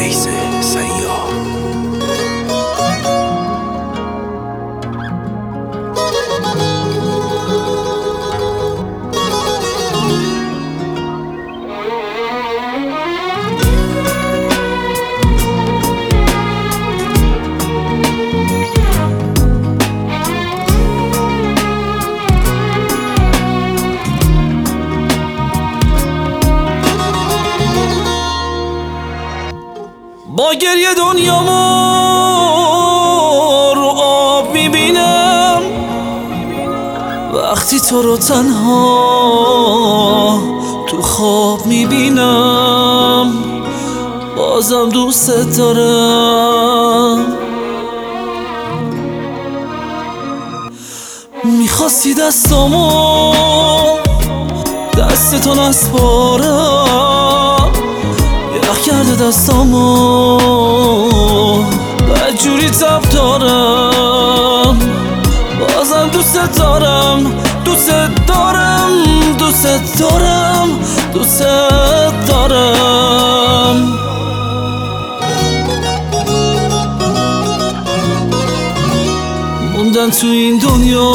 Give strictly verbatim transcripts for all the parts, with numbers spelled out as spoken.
ویس سیار. با گریه دنیامو رو آب میبینم، وقتی تو رو تنها تو خواب میبینم. بازم دوست دارم. میخواستی دستامو دست تو نسپارم، یخ کرده دستامو بدجوری تب دارم. بازم دوست دارم، دوست دارم، دوست دارم، دوست دارم. موندن تو این دنیا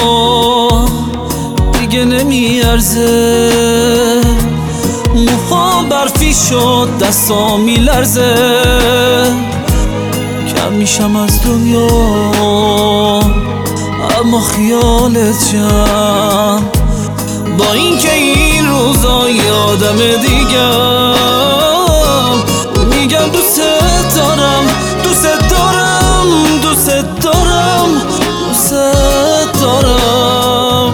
دیگه نمیارزه، موهام برفی شد دستام میلرزه. کم میشم از دنیا اما خیالت جمع، با اینکه این روزا یادم دیگم. میگم دوست دارم، دوست دارم، دوست دارم، دوست دارم.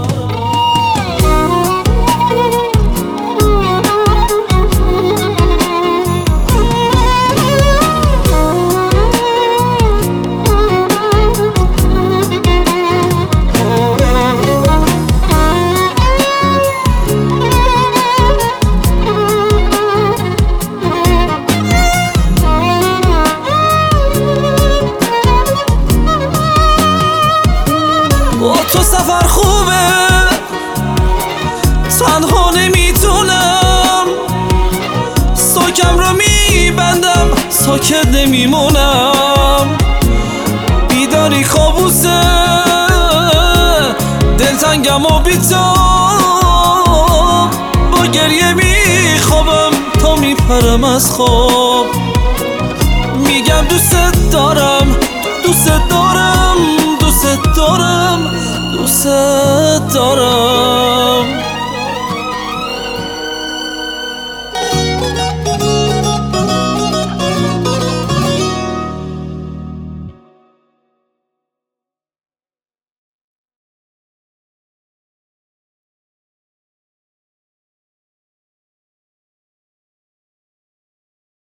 با تو سفر خوبه، تنها نمیتونم. ساکم رو میبندم، ساکت نمیمونم. بیداری خوابوسه، دلتنگم و بیتاب. با گریه میخوابم تا میپرم از خواب. میگم دوست دارم، دوست دارم، دوست دارم، دوست دارم.